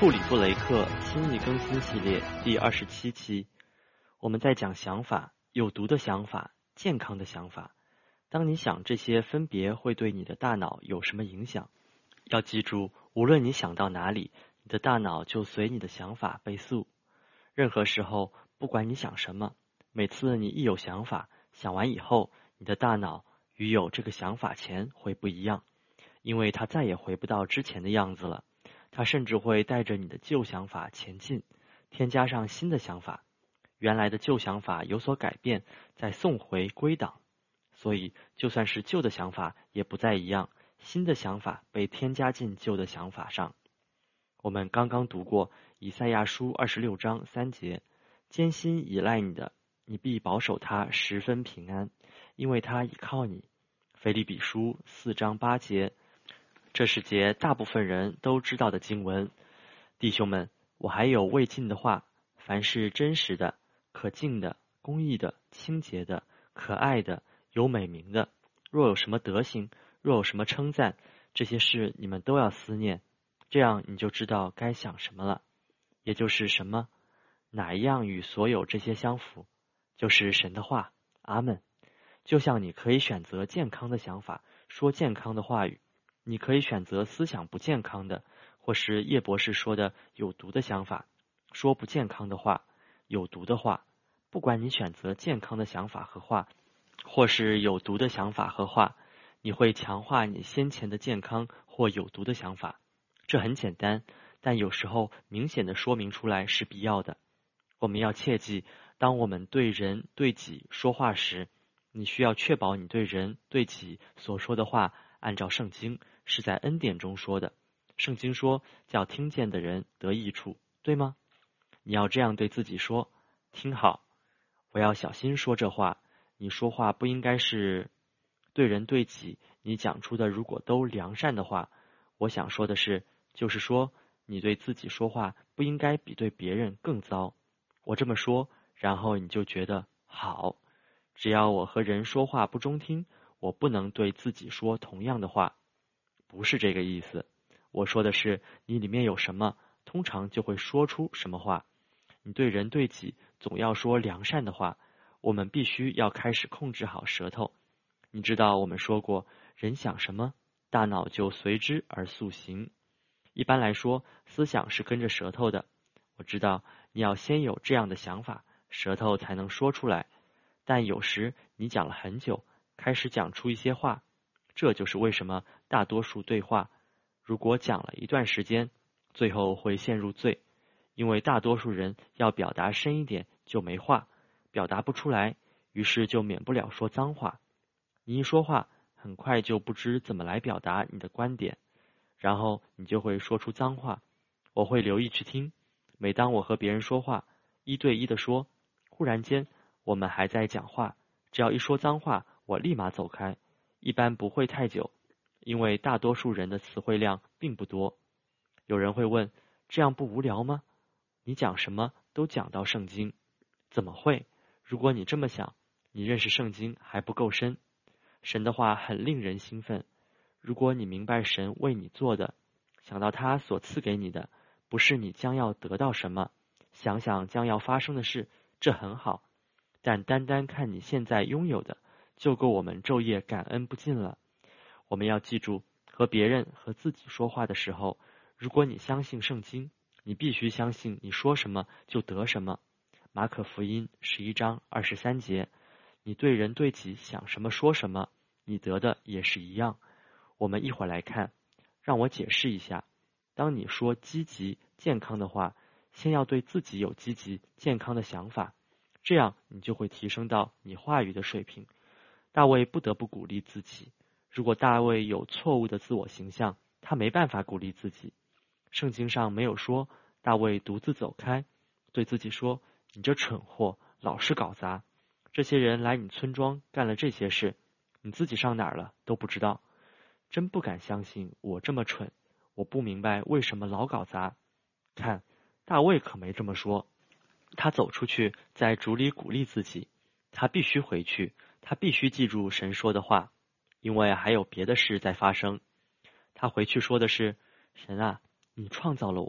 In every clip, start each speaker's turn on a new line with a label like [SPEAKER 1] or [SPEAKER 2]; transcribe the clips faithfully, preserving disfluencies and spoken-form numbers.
[SPEAKER 1] 库里布雷克心意更新系列第二十七期，我们在讲想法，有毒的想法，健康的想法。当你想这些分别会对你的大脑有什么影响？要记住，无论你想到哪里，你的大脑就随你的想法倍速。任何时候，不管你想什么，每次你一有想法，想完以后，你的大脑与有这个想法前会不一样，因为它再也回不到之前的样子了。它甚至会带着你的旧想法前进，添加上新的想法，原来的旧想法有所改变，再送回归档。所以，就算是旧的想法也不再一样，新的想法被添加进旧的想法上。我们刚刚读过以赛亚书二十六章三节，艰辛依赖你的，你必保守他十分平安，因为他倚靠你。腓立比书四章八节，这是节大部分人都知道的经文。弟兄们，我还有未尽的话，凡是真实的、可敬的、公义的、清洁的、可爱的、有美名的，若有什么德行，若有什么称赞，这些事你们都要思念，这样你就知道该想什么了。也就是什么？哪一样与所有这些相符？就是神的话。阿们。就像你可以选择健康的想法，说健康的话语，你可以选择思想不健康的，或是叶博士说的有毒的想法，说不健康的话，有毒的话。不管你选择健康的想法和话，或是有毒的想法和话，你会强化你先前的健康或有毒的想法。这很简单，但有时候明显的说明出来是必要的。我们要切记，当我们对人对己说话时，你需要确保你对人对己所说的话按照圣经是在恩典中说的。圣经说叫听见的人得益处，对吗？你要这样对自己说，听好，我要小心说这话。你说话不应该是对人对己你讲出的如果都良善的话。我想说的是，就是说你对自己说话不应该比对别人更糟。我这么说，然后你就觉得好。只要我和人说话不中听，我不能对自己说同样的话。不是这个意思。我说的是，你里面有什么，通常就会说出什么话。你对人对己总要说良善的话。我们必须要开始控制好舌头。你知道我们说过，人想什么，大脑就随之而速行。一般来说，思想是跟着舌头的。我知道你要先有这样的想法，舌头才能说出来。但有时你讲了很久，开始讲出一些话，这就是为什么大多数对话，如果讲了一段时间，最后会陷入罪，因为大多数人要表达深一点就没话，表达不出来，于是就免不了说脏话。你一说话，很快就不知怎么来表达你的观点，然后你就会说出脏话。我会留意去听，每当我和别人说话，一对一的说，忽然间我们还在讲话，只要一说脏话，我立马走开，一般不会太久，因为大多数人的词汇量并不多。有人会问，这样不无聊吗？你讲什么都讲到圣经。怎么会？如果你这么想，你认识圣经还不够深。神的话很令人兴奋。如果你明白神为你做的，想到他所赐给你的，不是你将要得到什么，想想将要发生的事，这很好。但单单看你现在拥有的，就够我们昼夜感恩不尽了。我们要记住，和别人和自己说话的时候，如果你相信圣经，你必须相信你说什么就得什么。马可福音十一章二十三节，你对人对己想什么说什么，你得的也是一样。我们一会儿来看，让我解释一下。当你说积极健康的话，先要对自己有积极健康的想法，这样你就会提升到你话语的水平。大卫不得不鼓励自己，如果大卫有错误的自我形象，他没办法鼓励自己。圣经上没有说大卫独自走开，对自己说，你这蠢货，老是搞砸，这些人来你村庄干了这些事，你自己上哪儿了都不知道。真不敢相信我这么蠢，我不明白为什么老搞砸。看，大卫可没这么说。他走出去，在主里鼓励自己，他必须回去，他必须记住神说的话，因为还有别的事在发生。他回去说的是，神啊，你创造了我，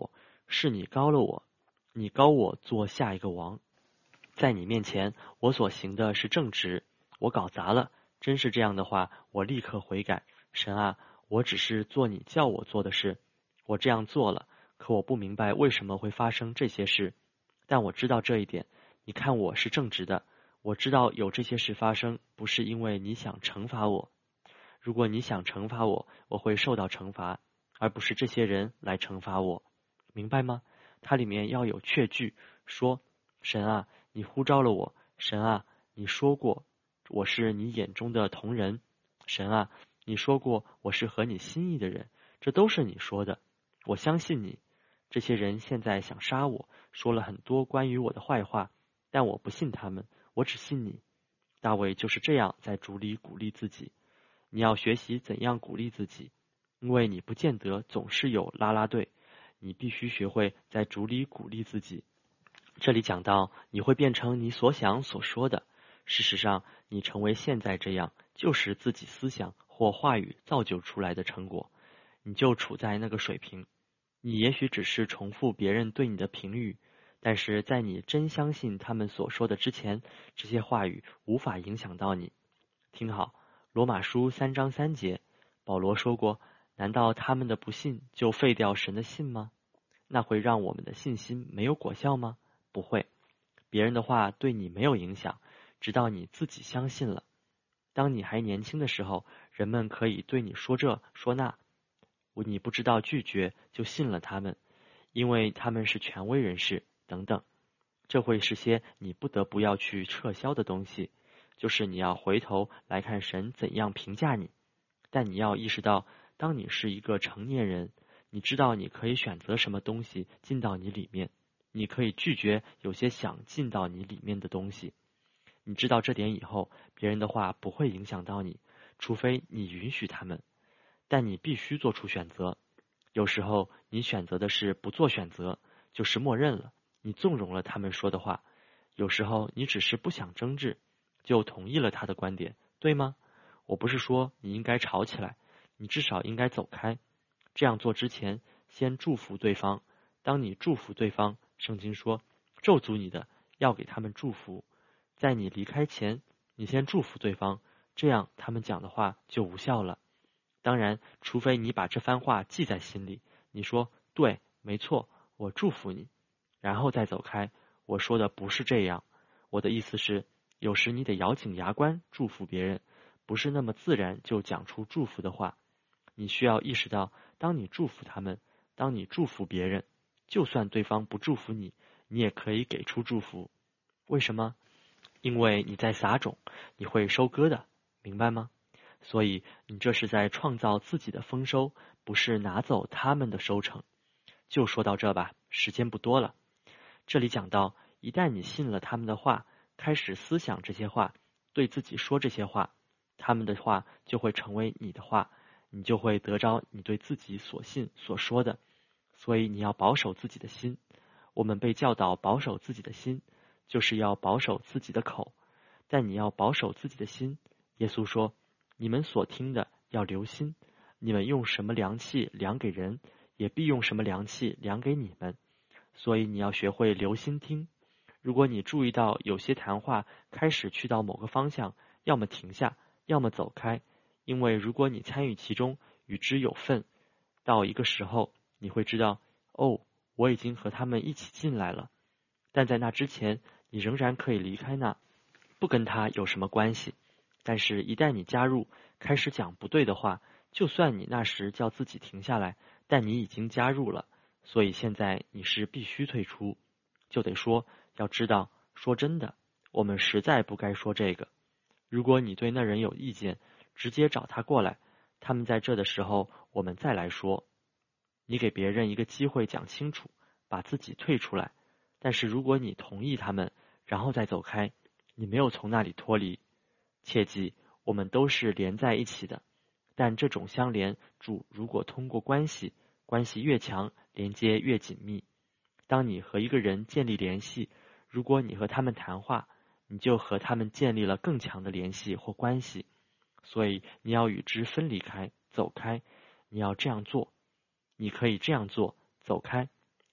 [SPEAKER 1] 是你高了我，你高我做下一个王。在你面前，我所行的是正直，我搞砸了，真是这样的话，我立刻悔改。神啊，我只是做你叫我做的事，我这样做了，可我不明白为什么会发生这些事，但我知道这一点，你看我是正直的，我知道有这些事发生，不是因为你想惩罚我。如果你想惩罚我，我会受到惩罚，而不是这些人来惩罚我，明白吗？它里面要有确据，说神啊，你呼召了我，神啊，你说过我是你眼中的瞳人，神啊，你说过我是合你心意的人，这都是你说的，我相信你。这些人现在想杀我，说了很多关于我的坏话，但我不信他们，我只信你。大卫就是这样在主里鼓励自己。你要学习怎样鼓励自己，因为你不见得总是有啦啦队，你必须学会在主里鼓励自己。这里讲到你会变成你所想所说的，事实上你成为现在这样，就是自己思想或话语造就出来的成果，你就处在那个水平。你也许只是重复别人对你的评语，但是在你真相信他们所说的之前，这些话语无法影响到你。听好，罗马书三章三节，保罗说过，难道他们的不信就废掉神的信吗？那会让我们的信心没有果效吗？不会，别人的话对你没有影响，直到你自己相信了。当你还年轻的时候，人们可以对你说这说那，你不知道拒绝就信了他们，因为他们是权威人士等等。这会是些你不得不要去撤销的东西，就是你要回头来看神怎样评价你。但你要意识到，当你是一个成年人，你知道你可以选择什么东西进到你里面，你可以拒绝有些想进到你里面的东西。你知道这点以后，别人的话不会影响到你，除非你允许他们。但你必须做出选择。有时候你选择的是不做选择，就是默认了，你纵容了他们说的话。有时候你只是不想争执，就同意了他的观点，对吗？我不是说你应该吵起来，你至少应该走开。这样做之前，先祝福对方。当你祝福对方，圣经说，咒诅你的，要给他们祝福。在你离开前，你先祝福对方，这样他们讲的话就无效了。当然，除非你把这番话记在心里，你说对，没错，我祝福你，然后再走开。我说的不是这样，我的意思是，有时你得咬紧牙关祝福别人，不是那么自然就讲出祝福的话。你需要意识到，当你祝福他们，当你祝福别人，就算对方不祝福你，你也可以给出祝福。为什么？因为你在撒种，你会收割的，明白吗？所以你这是在创造自己的丰收，不是拿走他们的收成。就说到这吧，时间不多了。这里讲到，一旦你信了他们的话，开始思想这些话，对自己说这些话，他们的话就会成为你的话，你就会得着你对自己所信所说的。所以你要保守自己的心。我们被教导保守自己的心，就是要保守自己的口。但你要保守自己的心，耶稣说，你们所听的要留心，你们用什么量器量给人，也必用什么量器量给你们。所以你要学会留心听。如果你注意到有些谈话开始去到某个方向，要么停下，要么走开，因为如果你参与其中，与之有份，到一个时候，你会知道，哦，我已经和他们一起进来了。但在那之前，你仍然可以离开那，不跟他有什么关系。但是，一旦你加入，开始讲不对的话，就算你那时叫自己停下来，但你已经加入了，所以现在你是必须退出。就得说，要知道，说真的，我们实在不该说这个。如果你对那人有意见，直接找他过来，他们在这的时候，我们再来说。你给别人一个机会讲清楚，把自己退出来。但是如果你同意他们，然后再走开，你没有从那里脱离。切记，我们都是连在一起的，但这种相连，主如果通过关系，关系越强，连接越紧密。当你和一个人建立联系，如果你和他们谈话，你就和他们建立了更强的联系或关系。所以你要与之分离开，走开。你要这样做，你可以这样做，走开。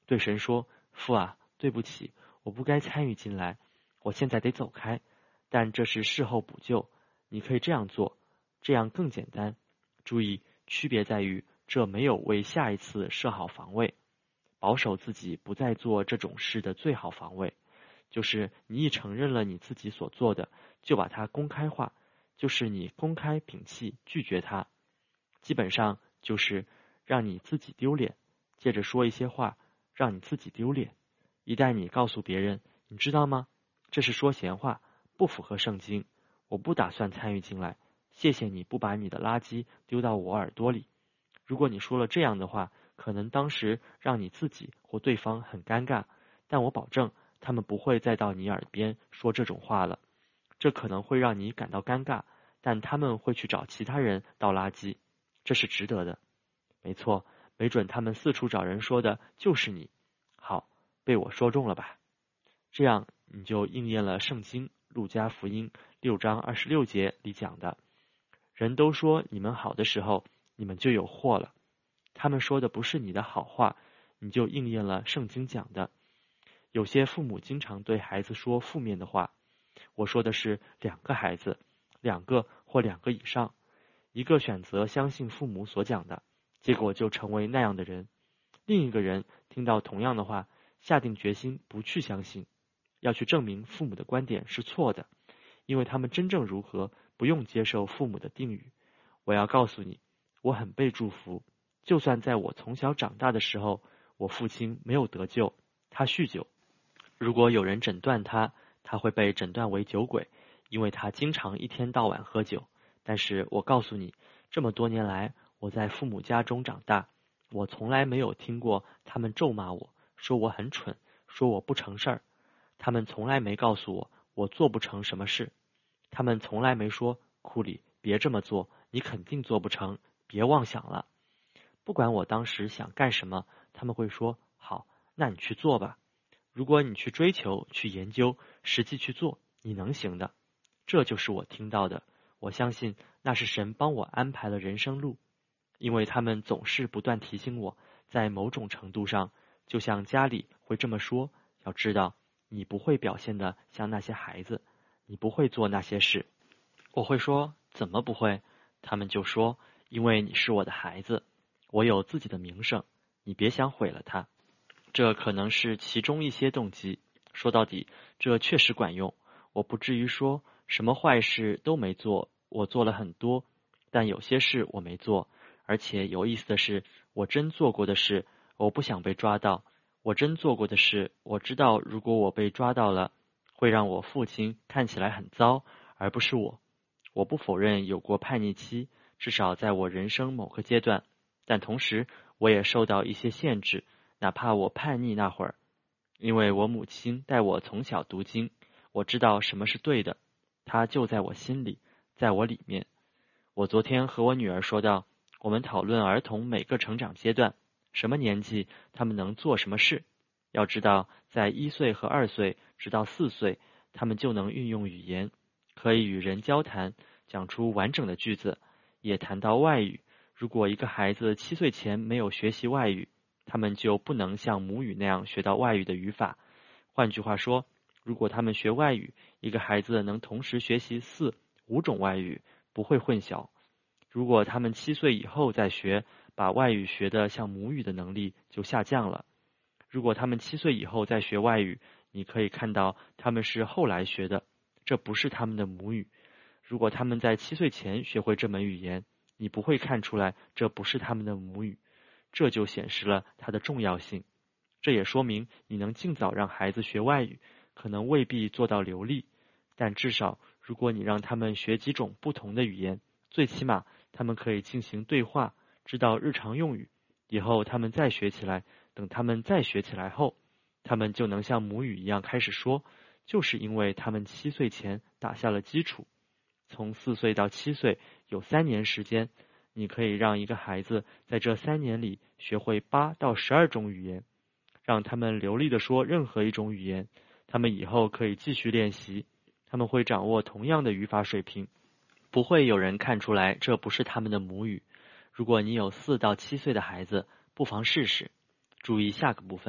[SPEAKER 1] 对神说，父啊，对不起，我不该参与进来，我现在得走开，但这是事后补救，你可以这样做，这样更简单。注意，区别在于这没有为下一次设好防卫，保守自己不再做这种事的最好防卫，就是你一承认了你自己所做的，就把它公开化，就是你公开摒弃拒绝它，基本上就是让你自己丢脸，接着说一些话让你自己丢脸。一旦你告诉别人，你知道吗？这是说闲话，不符合圣经，我不打算参与进来，谢谢你不把你的垃圾丢到我耳朵里。如果你说了这样的话，可能当时让你自己或对方很尴尬，但我保证他们不会再到你耳边说这种话了。这可能会让你感到尴尬，但他们会去找其他人倒垃圾，这是值得的。没错，没准他们四处找人说的就是你。好，被我说中了吧？这样你就应验了圣经路加福音六章二十六节里讲的，人都说你们好的时候，你们就有祸了。他们说的不是你的好话，你就应验了圣经讲的。有些父母经常对孩子说负面的话，我说的是两个孩子，两个或两个以上，一个选择相信父母所讲的，结果就成为那样的人；另一个人听到同样的话，下定决心不去相信，要去证明父母的观点是错的，因为他们真正如何，不用接受父母的定语。我要告诉你，我很被祝福，就算在我从小长大的时候，我父亲没有得救，他酗酒。如果有人诊断他，他会被诊断为酒鬼，因为他经常一天到晚喝酒。但是我告诉你，这么多年来，我在父母家中长大，我从来没有听过他们咒骂我，说我很蠢，说我不成事儿。他们从来没告诉我，我做不成什么事。他们从来没说，库里，别这么做，你肯定做不成，别妄想了。不管我当时想干什么，他们会说，好，那你去做吧。如果你去追求、去研究、实际去做，你能行的。这就是我听到的。我相信那是神帮我安排了人生路，因为他们总是不断提醒我，在某种程度上，就像家里会这么说，要知道，你不会表现得像那些孩子，你不会做那些事。我会说，怎么不会？他们就说，因为你是我的孩子，我有自己的名声，你别想毁了它。这可能是其中一些动机。说到底，这确实管用。我不至于说什么坏事都没做，我做了很多，但有些事我没做。而且有意思的是，我真做过的事，我不想被抓到。我真做过的事，我知道如果我被抓到了，会让我父亲看起来很糟，而不是我。我不否认有过叛逆期，至少在我人生某个阶段，但同时我也受到一些限制。哪怕我叛逆那会儿，因为我母亲带我从小读经，我知道什么是对的，它就在我心里，在我里面。我昨天和我女儿说到，我们讨论儿童每个成长阶段，什么年纪他们能做什么事。要知道，在一岁和二岁直到四岁，他们就能运用语言，可以与人交谈，讲出完整的句子，也谈到外语。如果一个孩子七岁前没有学习外语，他们就不能像母语那样学到外语的语法。换句话说，如果他们学外语，一个孩子能同时学习四、五种外语，不会混淆。如果他们七岁以后再学，把外语学得像母语的能力就下降了。如果他们七岁以后再学外语，你可以看到他们是后来学的，这不是他们的母语。如果他们在七岁前学会这门语言，你不会看出来这不是他们的母语。这就显示了它的重要性。这也说明你能尽早让孩子学外语，可能未必做到流利，但至少如果你让他们学几种不同的语言，最起码他们可以进行对话，知道日常用语。以后他们再学起来，等他们再学起来后，他们就能像母语一样开始说，就是因为他们七岁前打下了基础。从四岁到七岁有三年时间，你可以让一个孩子在这三年里学会八到十二种语言，让他们流利地说任何一种语言。他们以后可以继续练习，他们会掌握同样的语法水平，不会有人看出来这不是他们的母语。如果你有四到七岁的孩子，不妨试试。注意下个部分，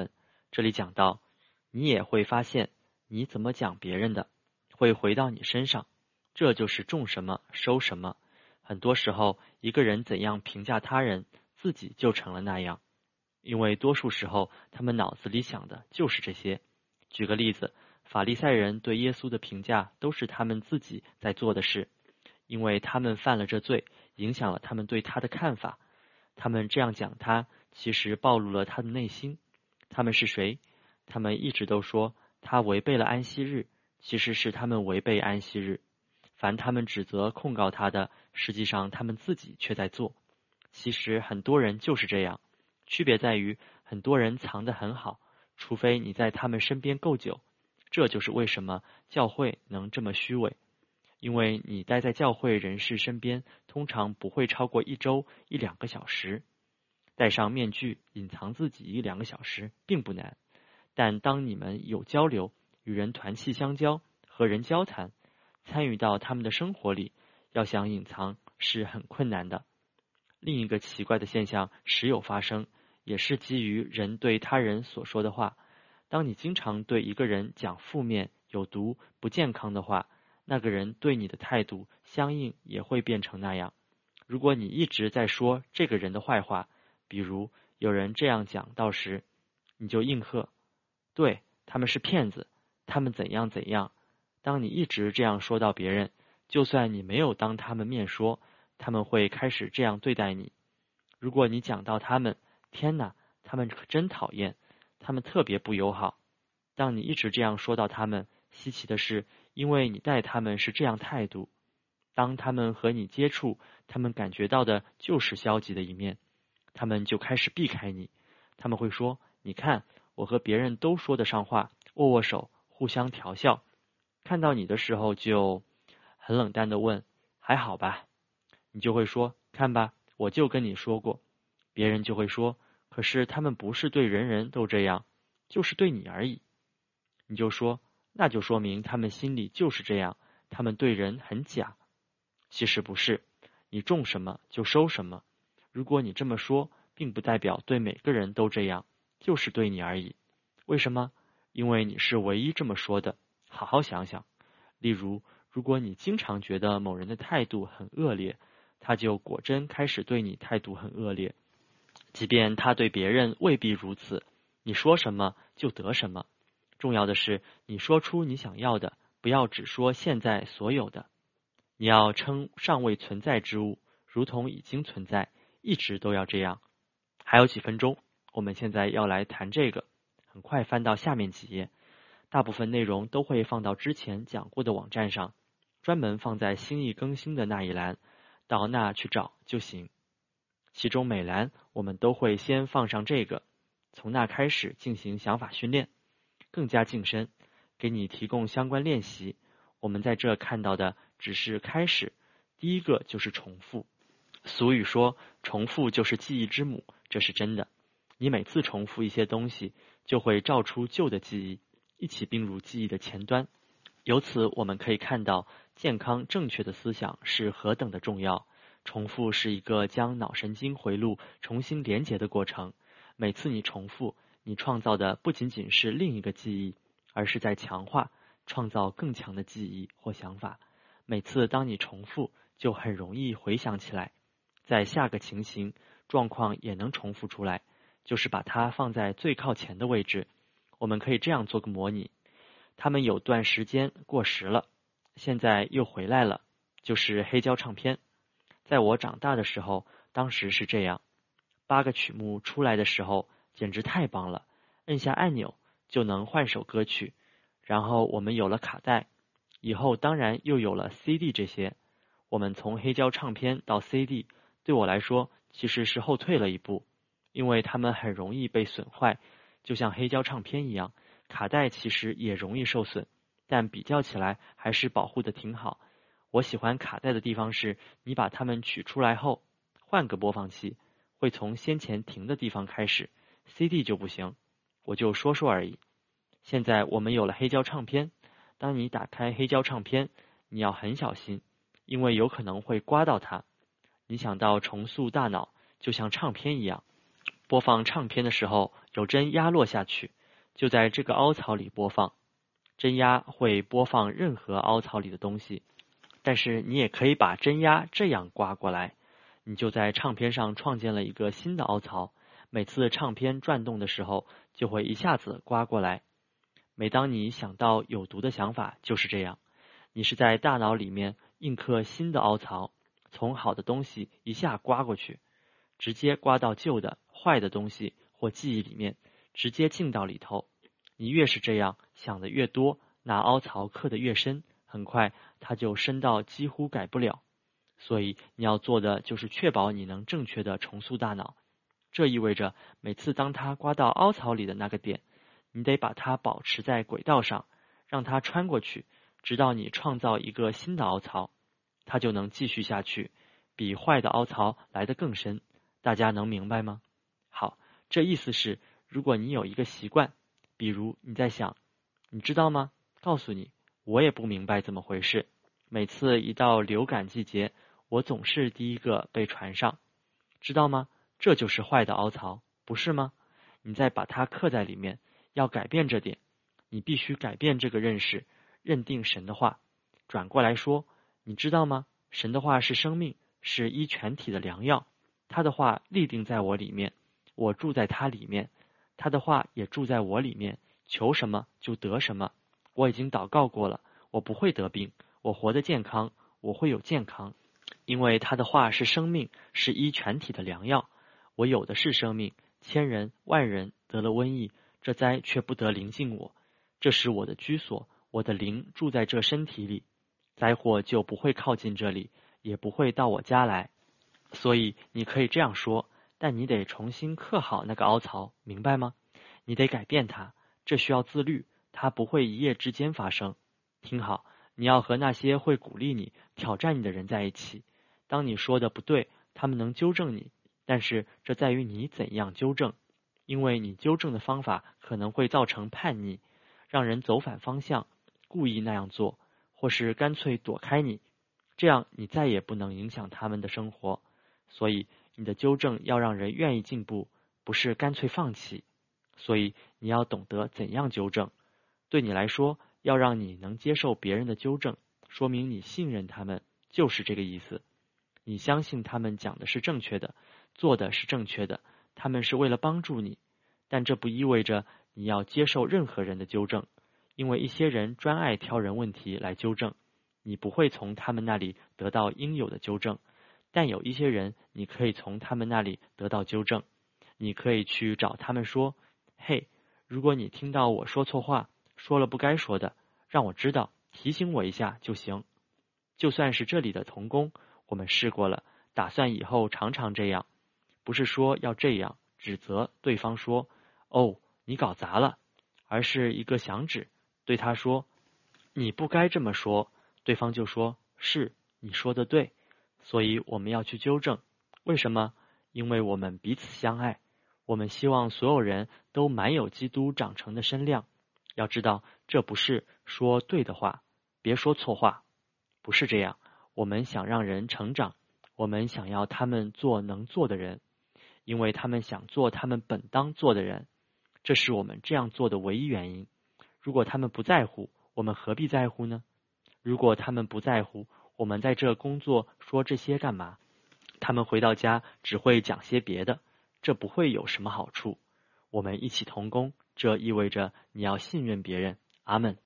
[SPEAKER 1] 这里讲到，你也会发现你怎么讲别人的，会回到你身上，这就是种什么收什么。很多时候，一个人怎样评价他人，自己就成了那样，因为多数时候他们脑子里想的就是这些。举个例子，法利赛人对耶稣的评价都是他们自己在做的事，因为他们犯了这罪，影响了他们对他的看法。他们这样讲他，其实暴露了他的内心。他们是谁？他们一直都说他违背了安息日，其实是他们违背安息日。凡他们指责控告他的，实际上他们自己却在做。其实很多人就是这样，区别在于很多人藏得很好，除非你在他们身边够久。这就是为什么教会能这么虚伪，因为你待在教会人士身边，通常不会超过一周一两个小时。戴上面具隐藏自己一两个小时并不难，但当你们有交流，与人团气相交，和人交谈，参与到他们的生活里，要想隐藏是很困难的。另一个奇怪的现象时有发生，也是基于人对他人所说的话。当你经常对一个人讲负面、有毒、不健康的话，那个人对你的态度相应也会变成那样。如果你一直在说这个人的坏话，比如有人这样讲到时，你就应和，对，他们是骗子，他们怎样怎样。当你一直这样说到别人，就算你没有当他们面说，他们会开始这样对待你。如果你讲到他们，天哪，他们可真讨厌，他们特别不友好。当你一直这样说到他们，稀奇的是，因为你待他们是这样态度，当他们和你接触，他们感觉到的就是消极的一面，他们就开始避开你。他们会说，你看，我和别人都说得上话，握握手，互相调笑。看到你的时候就很冷淡地问，还好吧？你就会说，看吧，我就跟你说过。别人就会说，可是他们不是对人人都这样，就是对你而已。你就说，那就说明他们心里就是这样，他们对人很假。其实不是，你种什么就收什么。如果你这么说，并不代表对每个人都这样，就是对你而已。为什么？因为你是唯一这么说的。好好想想。例如，如果你经常觉得某人的态度很恶劣，他就果真开始对你态度很恶劣。即便他对别人未必如此，你说什么就得什么。重要的是，你说出你想要的，不要只说现在所有的。你要称尚未存在之物，如同已经存在，一直都要这样。还有几分钟，我们现在要来谈这个。很快翻到下面几页，大部分内容都会放到之前讲过的网站上，专门放在新意更新的那一栏，到那去找就行。其中每栏我们都会先放上这个，从那开始进行想法训练，更加晋升，给你提供相关练习。我们在这看到的只是开始，第一个就是重复。俗语说，重复就是记忆之母，这是真的。你每次重复一些东西，就会照出旧的记忆，一起并入记忆的前端。由此我们可以看到，健康正确的思想是何等的重要。重复是一个将脑神经回路重新连结的过程。每次你重复，你创造的不仅仅是另一个记忆，而是在强化、创造更强的记忆或想法。每次当你重复，就很容易回想起来，在下个情形、状况也能重复出来，就是把它放在最靠前的位置。我们可以这样做个模拟，他们有段时间过时了，现在又回来了，就是黑胶唱片。在我长大的时候，当时是这样，八个曲目出来的时候，简直太棒了，摁下按钮就能换首歌曲。然后我们有了卡带，以后当然又有了 C D 这些。我们从黑胶唱片到 C D， 对我来说其实是后退了一步，因为它们很容易被损坏，就像黑胶唱片一样，卡带其实也容易受损，但比较起来还是保护得挺好。我喜欢卡带的地方是，你把它们取出来后，换个播放器，会从先前停的地方开始 ，C D 就不行。我就说说而已。现在我们有了黑胶唱片，当你打开黑胶唱片，你要很小心，因为有可能会刮到它。你想到重塑大脑，就像唱片一样，播放唱片的时候有针压落下去， 就在这个凹槽里播放。真鸭会播放任何凹槽里的东西，但是你也可以把真鸭这样刮过来，你就在唱片上创建了一个新的凹槽，每次唱片转动的时候就会一下子刮过来。每当你想到有毒的想法，就是这样，你是在大脑里面印刻新的凹槽，从好的东西一下刮过去，直接刮到旧的坏的东西或记忆里面，直接进到里头。你越是这样想的越多，那凹槽刻得越深，很快它就深到几乎改不了。所以你要做的就是确保你能正确的重塑大脑。这意味着每次当它刮到凹槽里的那个点，你得把它保持在轨道上，让它穿过去，直到你创造一个新的凹槽，它就能继续下去，比坏的凹槽来得更深。大家能明白吗？好，这意思是，如果你有一个习惯，比如你在想，你知道吗？告诉你，我也不明白怎么回事。每次一到流感季节，我总是第一个被传上，知道吗？这就是坏的凹槽，不是吗？你再把它刻在里面，要改变这点，你必须改变这个认识，认定神的话。转过来说，你知道吗？神的话是生命，是医全体的良药。他的话立定在我里面，我住在他里面，他的话也住在我里面，求什么就得什么。我已经祷告过了，我不会得病，我活得健康，我会有健康，因为他的话是生命，是医全体的良药。我有的是生命，千人万人得了瘟疫，这灾却不得临近我。这是我的居所，我的灵住在这身体里，灾祸就不会靠近这里，也不会到我家来。所以你可以这样说，但你得重新刻好那个凹槽，明白吗？你得改变它，这需要自律，它不会一夜之间发生。听好，你要和那些会鼓励你、挑战你的人在一起。当你说的不对，他们能纠正你，但是这在于你怎样纠正，因为你纠正的方法可能会造成叛逆，让人走反方向，故意那样做，或是干脆躲开你，这样你再也不能影响他们的生活。所以你的纠正要让人愿意进步，不是干脆放弃。所以你要懂得怎样纠正。对你来说，要让你能接受别人的纠正，说明你信任他们，就是这个意思。你相信他们讲的是正确的，做的是正确的，他们是为了帮助你。但这不意味着你要接受任何人的纠正，因为一些人专爱挑人问题来纠正，你不会从他们那里得到应有的纠正。但有一些人，你可以从他们那里得到纠正。你可以去找他们说，嘿，如果你听到我说错话，说了不该说的，让我知道，提醒我一下就行。就算是这里的童工，我们试过了，打算以后常常这样。不是说要这样指责对方说，哦，你搞砸了，而是一个响指，对他说，你不该这么说，对方就说，是，你说的对。所以我们要去纠正。为什么？因为我们彼此相爱，我们希望所有人都满有基督长成的身量。要知道，这不是说对的话，别说错话，不是这样。我们想让人成长，我们想要他们做能做的人，因为他们想做他们本当做的人，这是我们这样做的唯一原因。如果他们不在乎，我们何必在乎呢？如果他们不在乎，我们在这工作说这些干嘛？他们回到家只会讲些别的，这不会有什么好处。我们一起同工，这意味着你要信任别人。阿们。